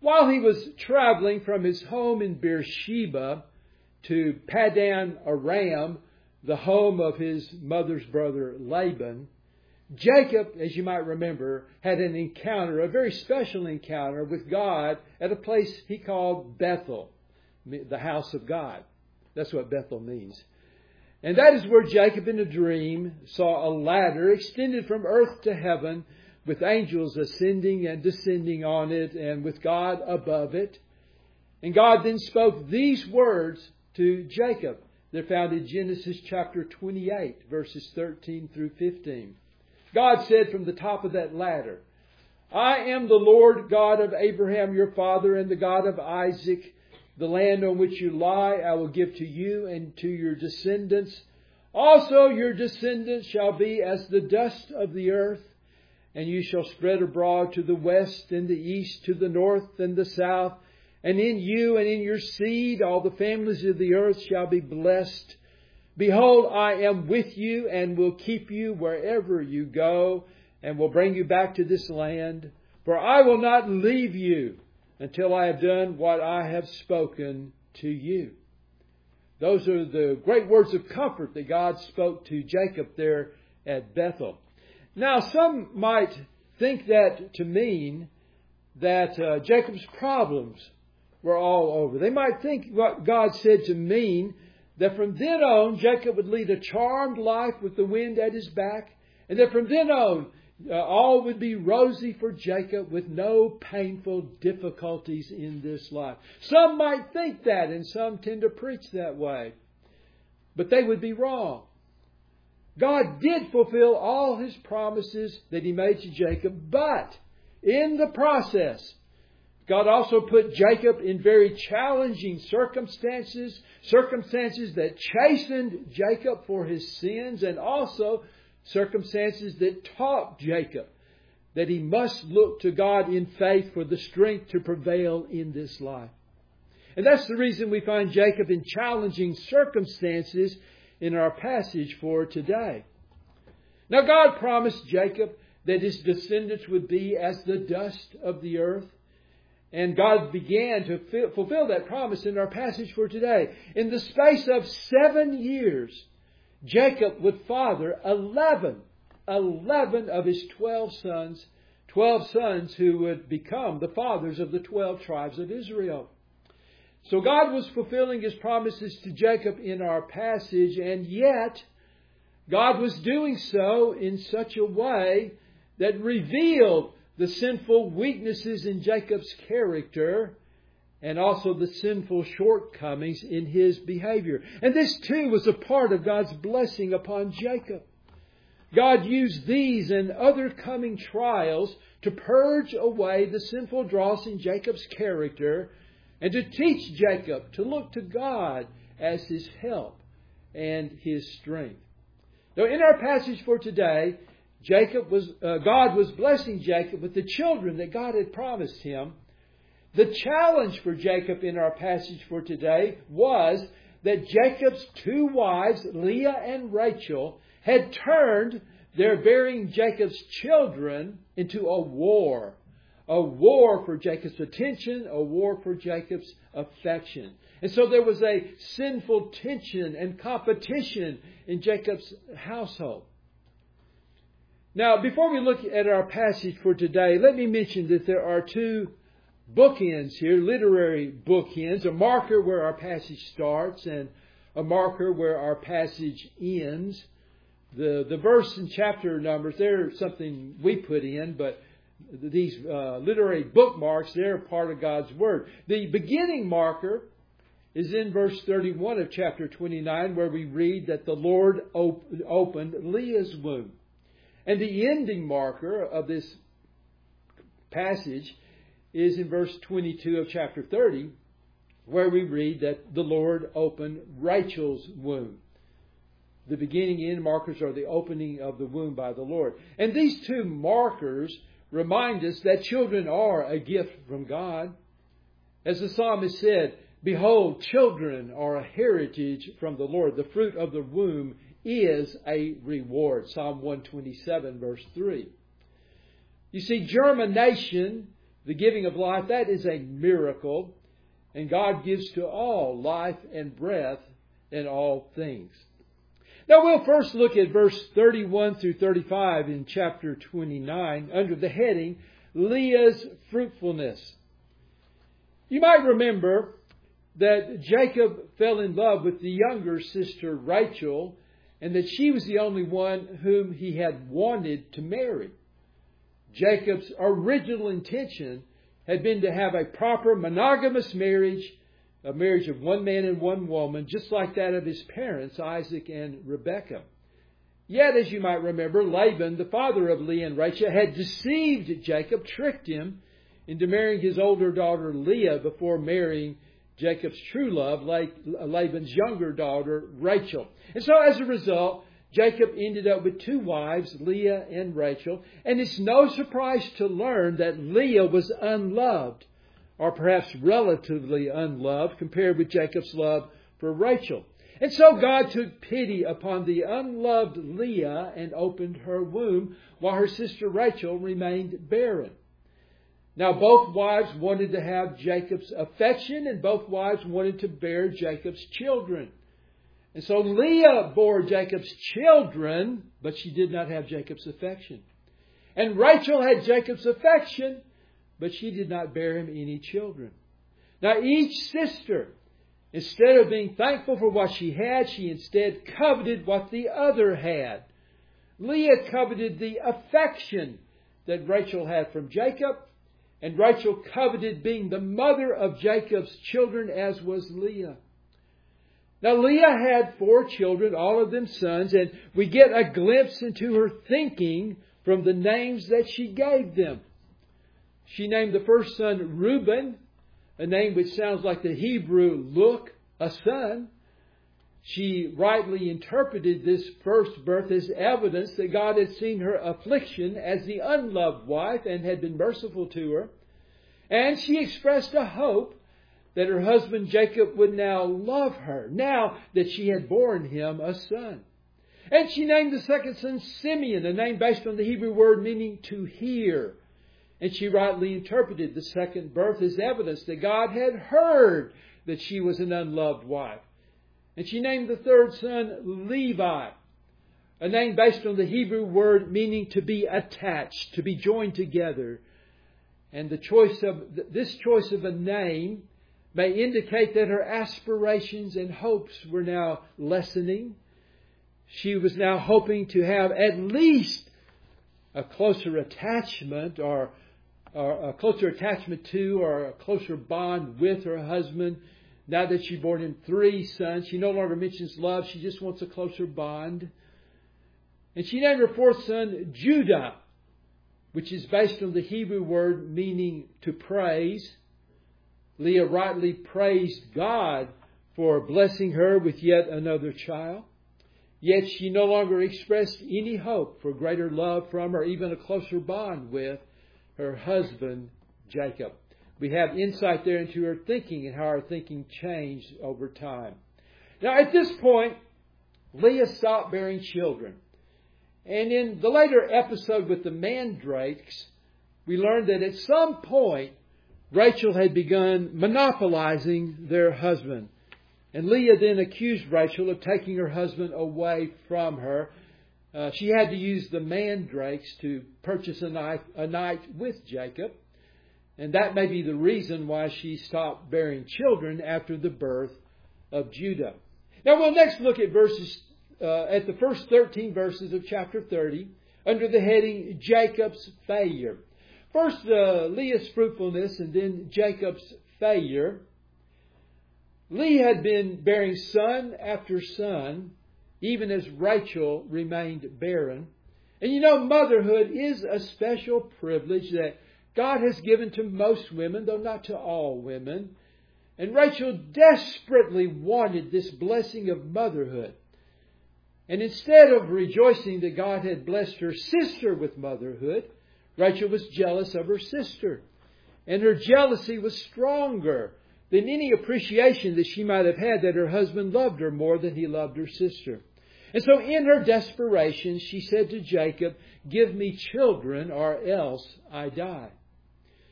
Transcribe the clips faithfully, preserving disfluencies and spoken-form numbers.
While he was traveling from his home in Beersheba to Padan Aram, the home of his mother's brother Laban, Jacob, as you might remember, had an encounter, a very special encounter with God at a place he called Bethel, the house of God. That's what Bethel means. And that is where Jacob in a dream saw a ladder extended from earth to heaven with angels ascending and descending on it and with God above it. And God then spoke these words to Jacob. They're found in Genesis chapter twenty-eight, verses thirteen through fifteen. God said from the top of that ladder, I am the Lord God of Abraham your father and the God of Isaac. The land on which you lie I will give to you and to your descendants. Also your descendants shall be as the dust of the earth, and you shall spread abroad to the west and the east, to the north and the south. And in you and in your seed all the families of the earth shall be blessed. Behold, I am with you and will keep you wherever you go and will bring you back to this land. For I will not leave you until I have done what I have spoken to you. Those are the great words of comfort that God spoke to Jacob there at Bethel. Now, some might think that to mean that uh, Jacob's problems were all over. They might think what God said to mean that from then on, Jacob would lead a charmed life with the wind at his back, and that from then on, uh, all would be rosy for Jacob with no painful difficulties in this life. Some might think that, and some tend to preach that way. But they would be wrong. God did fulfill all His promises that He made to Jacob, but in the process, God also put Jacob in very challenging circumstances, circumstances that chastened Jacob for his sins, and also circumstances that taught Jacob that he must look to God in faith for the strength to prevail in this life. And that's the reason we find Jacob in challenging circumstances in our passage for today. Now, God promised Jacob that his descendants would be as the dust of the earth. And God began to fulfill that promise in our passage for today. In the space of seven years, Jacob would father eleven, eleven of his twelve sons, twelve sons who would become the fathers of the twelve tribes of Israel. So God was fulfilling His promises to Jacob in our passage, and yet God was doing so in such a way that revealed the sinful weaknesses in Jacob's character and also the sinful shortcomings in his behavior. And this too was a part of God's blessing upon Jacob. God used these and other coming trials to purge away the sinful dross in Jacob's character and to teach Jacob to look to God as his help and his strength. Now, in our passage for today, Jacob was uh, God was blessing Jacob with the children that God had promised him. The challenge for Jacob in our passage for today was that Jacob's two wives, Leah and Rachel, had turned their bearing Jacob's children into a war. A war for Jacob's attention, a war for Jacob's affection. And so there was a sinful tension and competition in Jacob's household. Now, before we look at our passage for today, let me mention that there are two bookends here, literary bookends, a marker where our passage starts and a marker where our passage ends. The, the verse and chapter numbers, they're something we put in, but these uh, literary bookmarks, they're part of God's Word. The beginning marker is in verse thirty-one of chapter twenty-nine, where we read that the Lord op- opened Leah's womb. And the ending marker of this passage is in verse twenty-two of chapter thirty, where we read that the Lord opened Rachel's womb. The beginning and end markers are the opening of the womb by the Lord. And these two markers remind us that children are a gift from God. As the psalmist said, "Behold, children are a heritage from the Lord. The fruit of the womb is a reward." Psalm one twenty-seven, verse three. You see, germination The giving of life, that is a miracle. And God gives to all life and breath in all things. Now we'll first look at verse thirty-one through thirty-five in chapter twenty-nine under the heading, Leah's fruitfulness. You might remember that Jacob fell in love with the younger sister Rachel, and that she was the only one whom he had wanted to marry. Jacob's original intention had been to have a proper monogamous marriage, a marriage of one man and one woman, just like that of his parents, Isaac and Rebekah. Yet, as you might remember, Laban, the father of Leah and Rachel, had deceived Jacob, tricked him into marrying his older daughter Leah before marrying Jacob's true love, Laban's younger daughter Rachel. And so as a result, Jacob ended up with two wives, Leah and Rachel. And it's no surprise to learn that Leah was unloved, or perhaps relatively unloved, compared with Jacob's love for Rachel. And so God took pity upon the unloved Leah and opened her womb, while her sister Rachel remained barren. Now both wives wanted to have Jacob's affection, and both wives wanted to bear Jacob's children. And so Leah bore Jacob's children, but she did not have Jacob's affection. And Rachel had Jacob's affection, but she did not bear him any children. Now each sister, instead of being thankful for what she had, she instead coveted what the other had. Leah coveted the affection that Rachel had from Jacob, and Rachel coveted being the mother of Jacob's children, as was Leah. Now, Leah had four children, all of them sons, and we get a glimpse into her thinking from the names that she gave them. She named the first son Reuben, a name which sounds like the Hebrew look, a son. She rightly interpreted this first birth as evidence that God had seen her affliction as the unloved wife and had been merciful to her. And she expressed a hope that her husband Jacob would now love her, now that she had borne him a son. And she named the second son Simeon, a name based on the Hebrew word meaning to hear. And she rightly interpreted the second birth as evidence that God had heard that she was an unloved wife. And she named the third son Levi, a name based on the Hebrew word meaning to be attached, to be joined together. And the choice of this choice of a name may indicate that her aspirations and hopes were now lessening. She was now hoping to have at least a closer attachment or, or a closer attachment to or a closer bond with her husband. Now that she's born him three sons, she no longer mentions love. She just wants a closer bond. And she named her fourth son Judah, which is based on the Hebrew word meaning to praise. Leah rightly praised God for blessing her with yet another child. Yet she no longer expressed any hope for greater love from or even a closer bond with her husband Jacob. We have insight there into her thinking and how her thinking changed over time. Now at this point, Leah stopped bearing children. And in the later episode with the mandrakes, we learned that at some point, Rachel had begun monopolizing their husband. And Leah then accused Rachel of taking her husband away from her. Uh, she had to use the mandrakes to purchase a night, a night with Jacob. And that may be the reason why she stopped bearing children after the birth of Judah. Now we'll next look at verses uh, at the first thirteen verses of chapter thirty under the heading Jacob's failure. First, uh, Leah's fruitfulness and then Jacob's failure. Leah had been bearing son after son, even as Rachel remained barren. And you know, motherhood is a special privilege that God has given to most women, though not to all women. And Rachel desperately wanted this blessing of motherhood. And instead of rejoicing that God had blessed her sister with motherhood, Rachel was jealous of her sister. And her jealousy was stronger than any appreciation that she might have had that her husband loved her more than he loved her sister. And so in her desperation, she said to Jacob, "Give me children or else I die."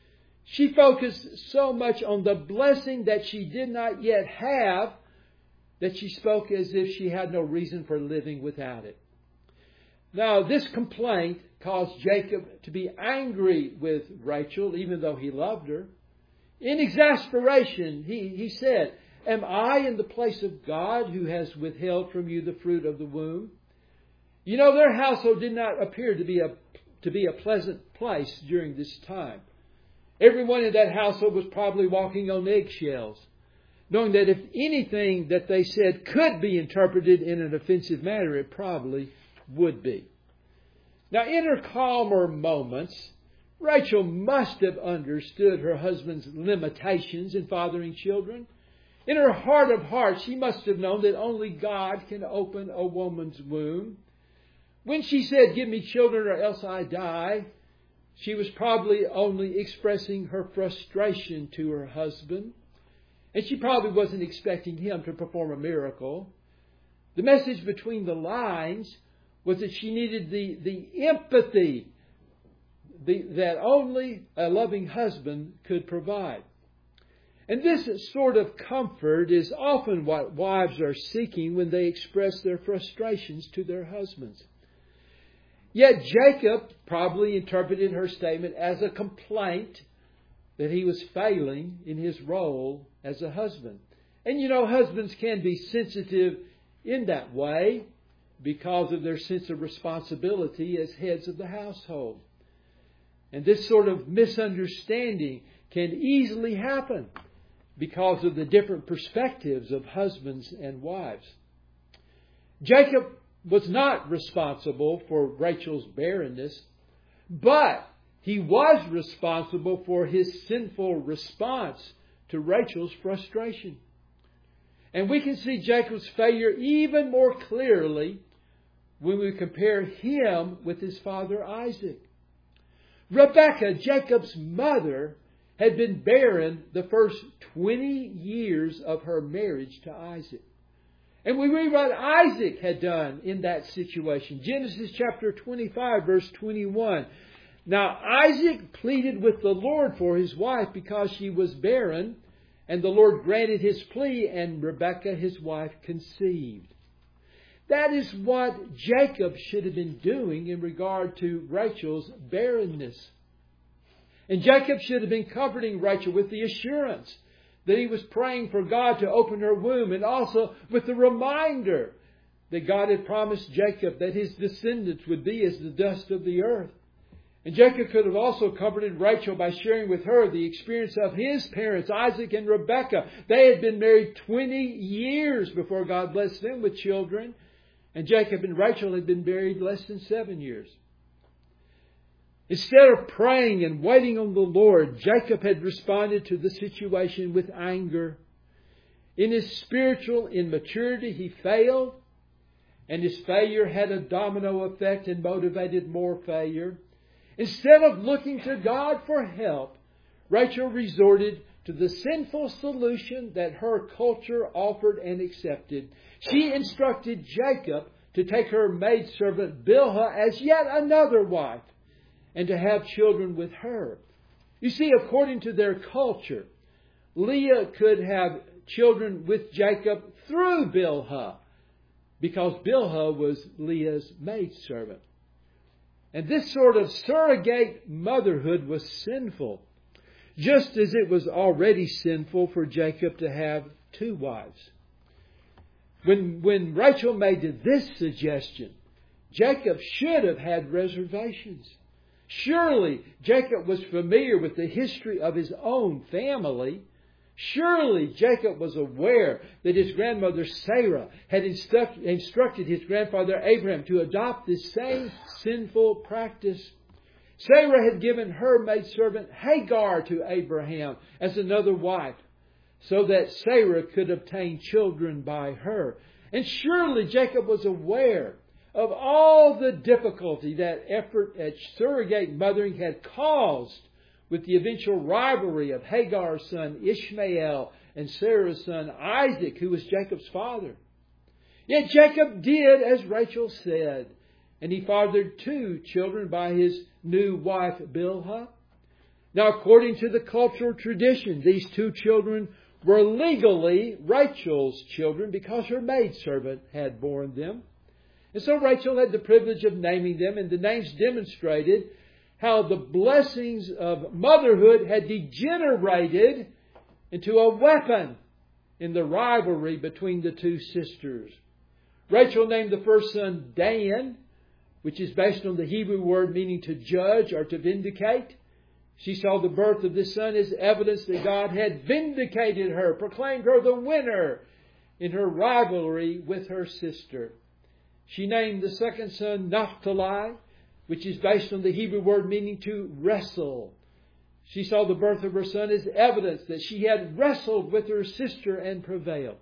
She focused so much on the blessing that she did not yet have that she spoke as if she had no reason for living without it. Now, this complaint caused Jacob to be angry with Rachel, even though he loved her. In exasperation, he, he said, "Am I in the place of God who has withheld from you the fruit of the womb?" You know, their household did not appear to be a, to be a pleasant place during this time. Everyone in that household was probably walking on eggshells, knowing that if anything that they said could be interpreted in an offensive manner, it probably would be. Now, in her calmer moments, Rachel must have understood her husband's limitations in fathering children. In her heart of hearts, she must have known that only God can open a woman's womb. When she said, "Give me children or else I die," she was probably only expressing her frustration to her husband. And she probably wasn't expecting him to perform a miracle. The message between the lines was that she needed the, the empathy the, that only a loving husband could provide. And this sort of comfort is often what wives are seeking when they express their frustrations to their husbands. Yet Jacob probably interpreted her statement as a complaint that he was failing in his role as a husband. And you know, husbands can be sensitive in that way because of their sense of responsibility as heads of the household. And this sort of misunderstanding can easily happen because of the different perspectives of husbands and wives. Jacob was not responsible for Rachel's barrenness, but he was responsible for his sinful response to Rachel's frustration. And we can see Jacob's failure even more clearly when we compare him with his father Isaac. Rebekah, Jacob's mother, had been barren the first twenty years of her marriage to Isaac. And we read what Isaac had done in that situation. Genesis chapter twenty-five, verse twenty-one. "Now Isaac pleaded with the Lord for his wife because she was barren, and the Lord granted his plea, and Rebekah his wife conceived." That is what Jacob should have been doing in regard to Rachel's barrenness. And Jacob should have been comforting Rachel with the assurance that he was praying for God to open her womb, and also with the reminder that God had promised Jacob that his descendants would be as the dust of the earth. And Jacob could have also comforted Rachel by sharing with her the experience of his parents, Isaac and Rebekah. They had been married twenty years before God blessed them with children. And Jacob and Rachel had been married less than seven years. Instead of praying and waiting on the Lord, Jacob had responded to the situation with anger. In his spiritual immaturity, he failed, and his failure had a domino effect and motivated more failure. Instead of looking to God for help, Rachel resorted to the sinful solution that her culture offered and accepted. She instructed Jacob to take her maidservant Bilhah as yet another wife, and to have children with her. You see, according to their culture, Leah could have children with Jacob through Bilhah, because Bilhah was Leah's maidservant. And this sort of surrogate motherhood was sinful, just as it was already sinful for Jacob to have two wives. When, when Rachel made this suggestion, Jacob should have had reservations. Surely Jacob was familiar with the history of his own family. Surely Jacob was aware that his grandmother Sarah had instructed his grandfather Abraham to adopt this same sinful practice. Sarah had given her maidservant Hagar to Abraham as another wife, so that Sarah could obtain children by her. And surely Jacob was aware of all the difficulty that effort at surrogate mothering had caused with the eventual rivalry of Hagar's son Ishmael and Sarah's son Isaac, who was Jacob's father. Yet Jacob did as Rachel said, and he fathered two children by his new wife Bilhah. Now, according to the cultural tradition, these two children were legally Rachel's children because her maidservant had borne them. And so Rachel had the privilege of naming them, and the names demonstrated how the blessings of motherhood had degenerated into a weapon in the rivalry between the two sisters. Rachel named the first son Dan, which is based on the Hebrew word meaning to judge or to vindicate. She saw the birth of this son as evidence that God had vindicated her, proclaimed her the winner in her rivalry with her sister. She named the second son Naphtali, which is based on the Hebrew word meaning to wrestle. She saw the birth of her son as evidence that she had wrestled with her sister and prevailed.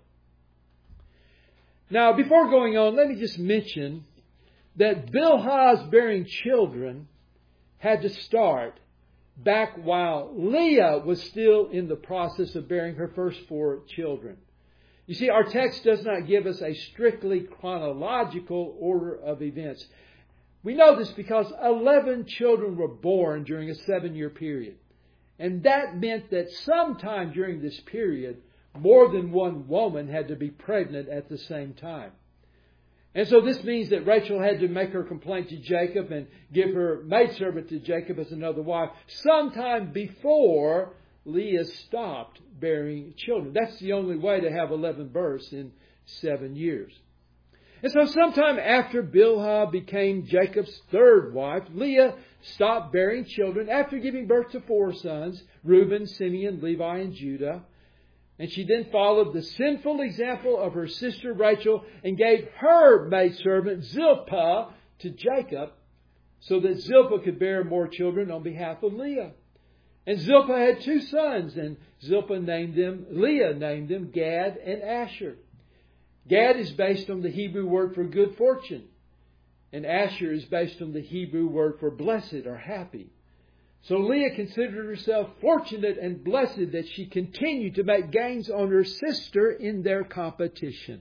Now, before going on, let me just mention that Bilhah's bearing children had to start back while Leah was still in the process of bearing her first four children. You see, our text does not give us a strictly chronological order of events. We know this because eleven children were born during a seven-year period. And that meant that sometime during this period, more than one woman had to be pregnant at the same time. And so this means that Rachel had to make her complaint to Jacob and give her maidservant to Jacob as another wife sometime before Leah stopped bearing children. That's the only way to have eleven births in seven years. And so sometime after Bilhah became Jacob's third wife, Leah stopped bearing children after giving birth to four sons, Reuben, Simeon, Levi, and Judah. And she then followed the sinful example of her sister Rachel and gave her maidservant Zilpah to Jacob so that Zilpah could bear more children on behalf of Leah. And Zilpah had two sons, and Zilpah named them, Leah named them Gad and Asher. Gad is based on the Hebrew word for good fortune, and Asher is based on the Hebrew word for blessed or happy. So Leah considered herself fortunate and blessed that she continued to make gains on her sister in their competition.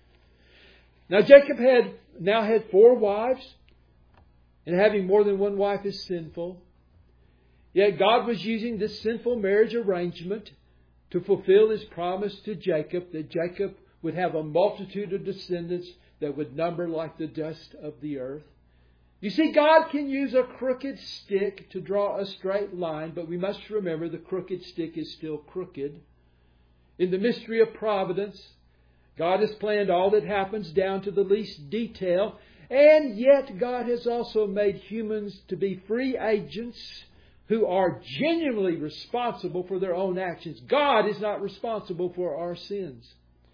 Now Jacob had now had four wives, and having more than one wife is sinful. Yet God was using this sinful marriage arrangement to fulfill His promise to Jacob that Jacob would have a multitude of descendants that would number like the dust of the earth. You see, God can use a crooked stick to draw a straight line, but we must remember the crooked stick is still crooked. In the mystery of providence, God has planned all that happens down to the least detail, and yet God has also made humans to be free agents who are genuinely responsible for their own actions. God is not responsible for our sins.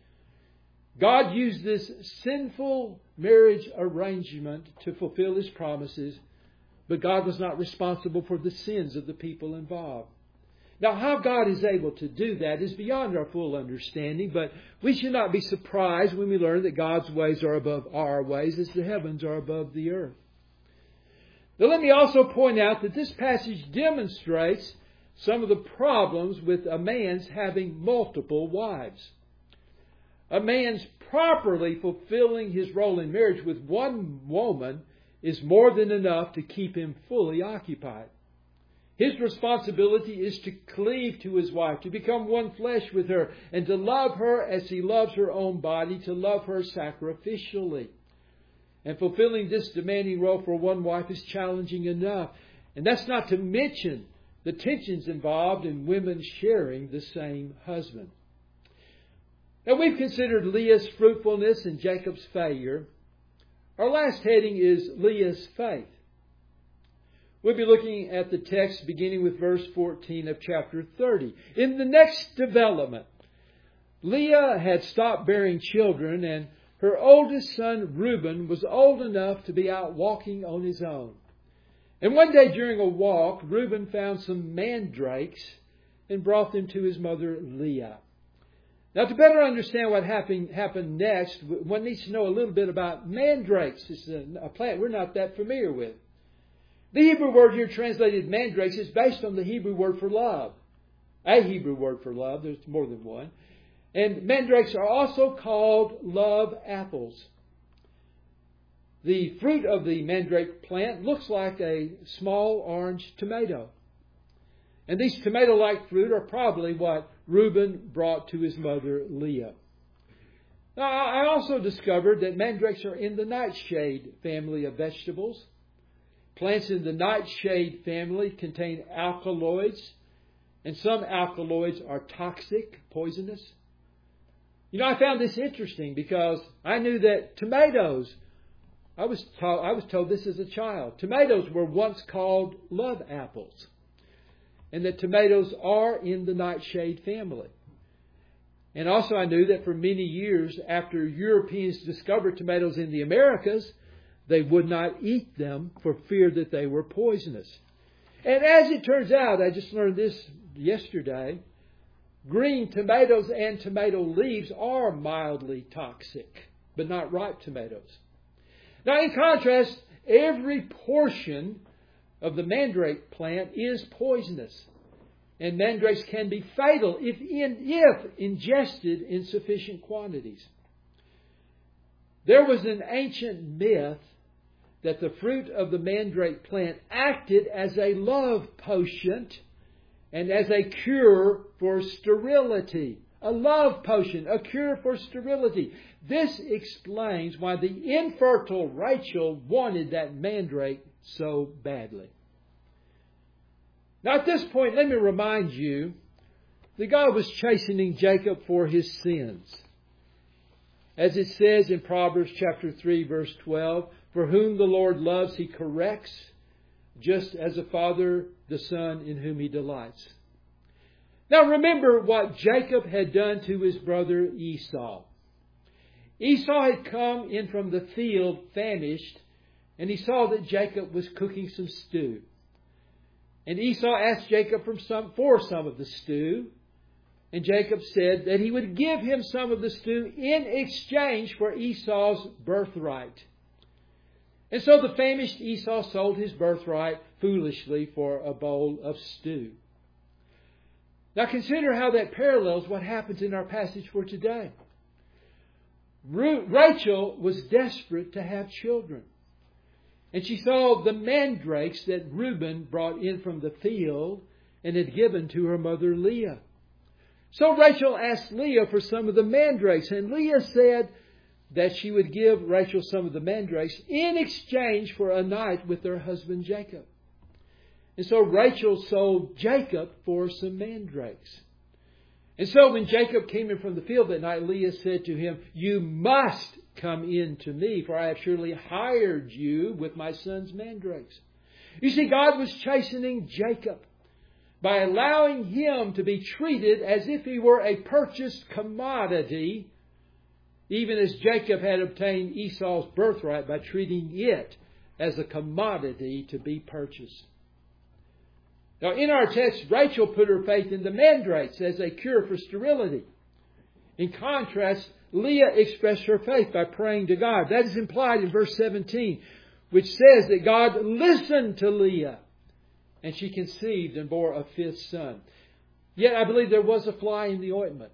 God used this sinful marriage arrangement to fulfill His promises, but God was not responsible for the sins of the people involved. Now, how God is able to do that is beyond our full understanding, but we should not be surprised when we learn that God's ways are above our ways as the heavens are above the earth. Now, let me also point out that this passage demonstrates some of the problems with a man's having multiple wives. A man's properly fulfilling his role in marriage with one woman is more than enough to keep him fully occupied. His responsibility is to cleave to his wife, to become one flesh with her, and to love her as he loves her own body, to love her sacrificially. And fulfilling this demanding role for one wife is challenging enough. And that's not to mention the tensions involved in women sharing the same husband. Now, we've considered Leah's fruitfulness and Jacob's failure. Our last heading is Leah's faith. We'll be looking at the text beginning with verse fourteen of chapter thirty. In the next development, Leah had stopped bearing children, and her oldest son, Reuben, was old enough to be out walking on his own. And one day during a walk, Reuben found some mandrakes and brought them to his mother, Leah. Now, to better understand what happened, happened next, one needs to know a little bit about mandrakes. It's a, a plant we're not that familiar with. The Hebrew word here translated mandrakes is based on the Hebrew word for love. A Hebrew word for love. There's more than one. And mandrakes are also called love apples. The fruit of the mandrake plant looks like a small orange tomato. And these tomato-like fruit are probably what Reuben brought to his mother Leah. Now, I also discovered that mandrakes are in the nightshade family of vegetables. Plants in the nightshade family contain alkaloids, and some alkaloids are toxic, poisonous. You know, I found this interesting because I knew that tomatoes, I was told, I was told this as a child, tomatoes were once called love apples, and that tomatoes are in the nightshade family. And also I knew that for many years after Europeans discovered tomatoes in the Americas, they would not eat them for fear that they were poisonous. And as it turns out, I just learned this yesterday, green tomatoes and tomato leaves are mildly toxic, but not ripe tomatoes. Now, in contrast, every portion of the mandrake plant is poisonous. And mandrakes can be fatal if, in, if ingested in sufficient quantities. There was an ancient myth that the fruit of the mandrake plant acted as a love potion and as a cure for sterility. A love potion, a cure for sterility. This explains why the infertile Rachel wanted that mandrake so badly. Now at this point, let me remind you that God was chastening Jacob for his sins. As it says in Proverbs chapter three, verse twelve, for whom the Lord loves, He corrects, just as a father the son in whom He delights. Now remember what Jacob had done to his brother Esau. Esau had come in from the field famished, and he saw that Jacob was cooking some stew. And Esau asked Jacob for some, for some of the stew. And Jacob said that he would give him some of the stew in exchange for Esau's birthright. And so the famished Esau sold his birthright foolishly for a bowl of stew. Now consider how that parallels what happens in our passage for today. Rachel was desperate to have children. And she saw the mandrakes that Reuben brought in from the field and had given to her mother Leah. So Rachel asked Leah for some of the mandrakes, and Leah said that she would give Rachel some of the mandrakes in exchange for a night with her husband Jacob. And so Rachel sold Jacob for some mandrakes. And so when Jacob came in from the field that night, Leah said to him, you must come in to me, for I have surely hired you with my son's mandrakes. You see, God was chastening Jacob by allowing him to be treated as if he were a purchased commodity, even as Jacob had obtained Esau's birthright by treating it as a commodity to be purchased. Now, in our text, Rachel put her faith in the mandrakes as a cure for sterility. In contrast, Leah expressed her faith by praying to God. That is implied in verse seventeen, which says that God listened to Leah, and she conceived and bore a fifth son. Yet I believe there was a fly in the ointment.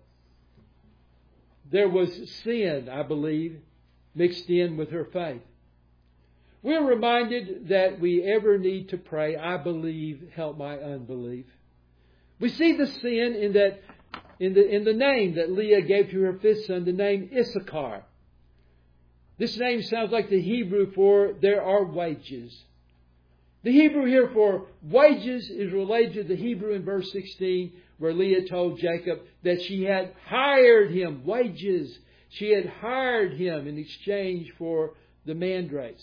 There was sin, I believe, mixed in with her faith. We're reminded that we ever need to pray, I believe, help my unbelief. We see the sin in that in the in the name that Leah gave to her fifth son, the name Issachar. This name sounds like the Hebrew for there are wages. The Hebrew here for wages is related to the Hebrew in verse sixteen, where Leah told Jacob that she had hired him, wages. She had hired him in exchange for the mandrakes.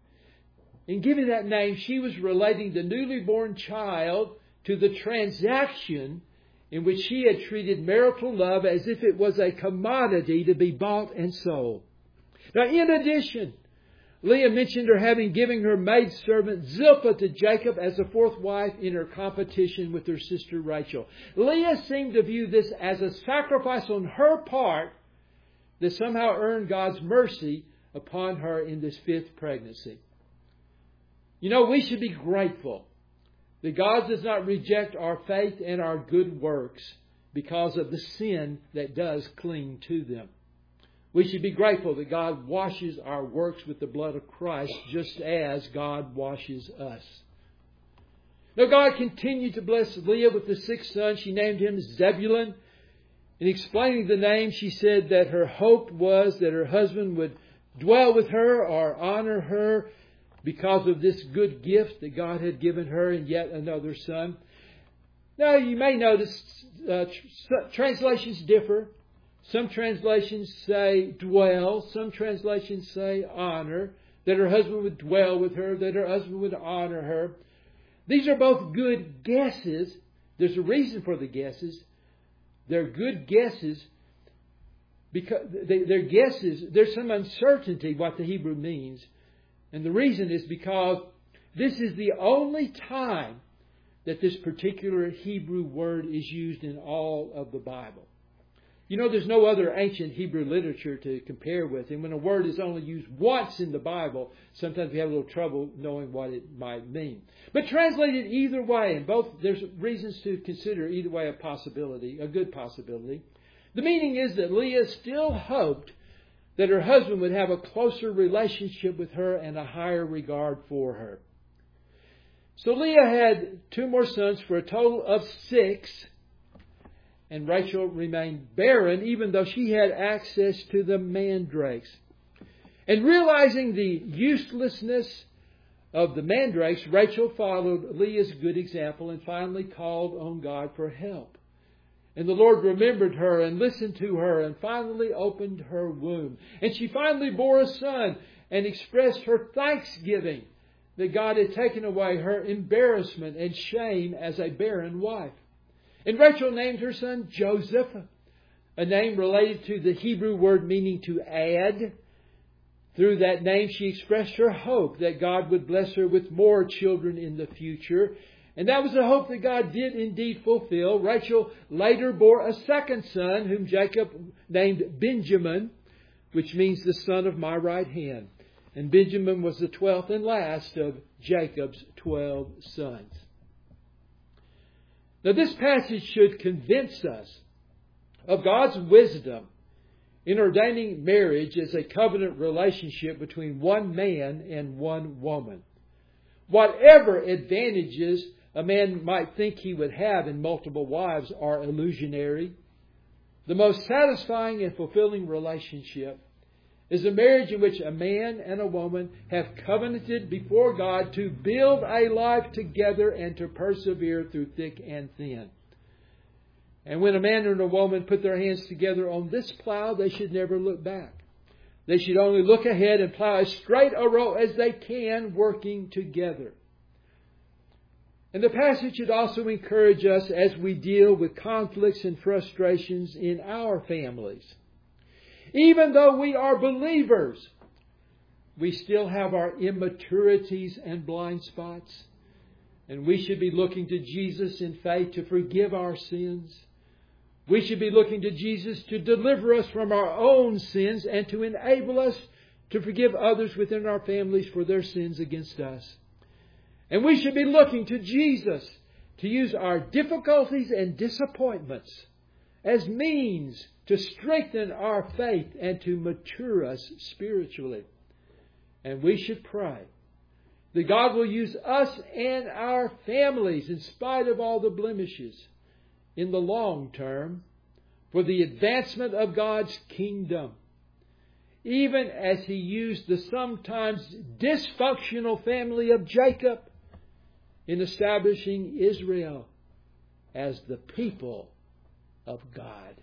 In giving that name, she was relating the newly born child to the transaction in which she had treated marital love as if it was a commodity to be bought and sold. Now, in addition, Leah mentioned her having given her maidservant Zilpah to Jacob as a fourth wife in her competition with her sister Rachel. Leah seemed to view this as a sacrifice on her part that somehow earned God's mercy upon her in this fifth pregnancy. You know, we should be grateful that God does not reject our faith and our good works because of the sin that does cling to them. We should be grateful that God washes our works with the blood of Christ just as God washes us. Now God continued to bless Leah with the sixth son. She named him Zebulun. In explaining the name, she said that her hope was that her husband would dwell with her or honor her because of this good gift that God had given her in yet another son. Now, you may notice uh, tr- translations differ. Some translations say dwell. Some translations say honor. That her husband would dwell with her. That her husband would honor her. These are both good guesses. There's a reason for the guesses. They're good guesses because they, they're guesses. There's some uncertainty what the Hebrew means. And the reason is because this is the only time that this particular Hebrew word is used in all of the Bible. You know, there's no other ancient Hebrew literature to compare with. And when a word is only used once in the Bible, sometimes we have a little trouble knowing what it might mean. But translated either way, and both there's reasons to consider either way a possibility, a good possibility. The meaning is that Leah still hoped that her husband would have a closer relationship with her and a higher regard for her. So Leah had two more sons for a total of six. And Rachel remained barren even though she had access to the mandrakes. And realizing the uselessness of the mandrakes, Rachel followed Leah's good example and finally called on God for help. And the Lord remembered her and listened to her and finally opened her womb. And she finally bore a son and expressed her thanksgiving that God had taken away her embarrassment and shame as a barren wife. And Rachel named her son Joseph, a name related to the Hebrew word meaning to add. Through that name, she expressed her hope that God would bless her with more children in the future. And that was a hope that God did indeed fulfill. Rachel later bore a second son, whom Jacob named Benjamin, which means the son of my right hand. And Benjamin was the twelfth and last of Jacob's twelve sons. Now, this passage should convince us of God's wisdom in ordaining marriage as a covenant relationship between one man and one woman. Whatever advantages a man might think he would have in multiple wives are illusionary. The most satisfying and fulfilling relationship is a marriage in which a man and a woman have covenanted before God to build a life together and to persevere through thick and thin. And when a man and a woman put their hands together on this plow, they should never look back. They should only look ahead and plow as straight a row as they can, working together. And the passage should also encourage us as we deal with conflicts and frustrations in our families. Even though we are believers, we still have our immaturities and blind spots. And we should be looking to Jesus in faith to forgive our sins. We should be looking to Jesus to deliver us from our own sins and to enable us to forgive others within our families for their sins against us. And we should be looking to Jesus to use our difficulties and disappointments as means to strengthen our faith and to mature us spiritually. And we should pray that God will use us and our families, in spite of all the blemishes, in the long term, for the advancement of God's kingdom. Even as He used the sometimes dysfunctional family of Jacob in establishing Israel as the people of God.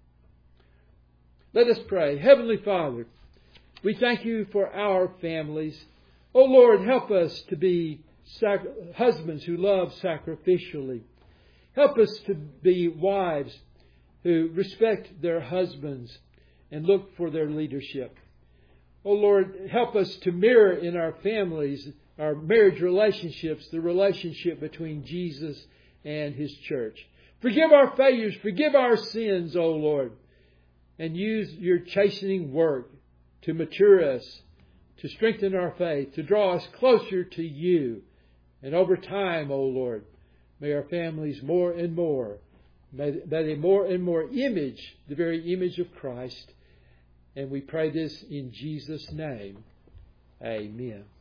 Let us pray. Heavenly Father, we thank You for our families. Oh Lord, help us to be sac- husbands who love sacrificially. Help us to be wives who respect their husbands and look for their leadership. Oh Lord, help us to mirror in our families, our marriage relationships, the relationship between Jesus and His church. Forgive our failures, forgive our sins, O Lord, and use Your chastening work to mature us, to strengthen our faith, to draw us closer to You. And over time, O Lord, may our families more and more, may they more and more image the very image of Christ. And we pray this in Jesus' name. Amen.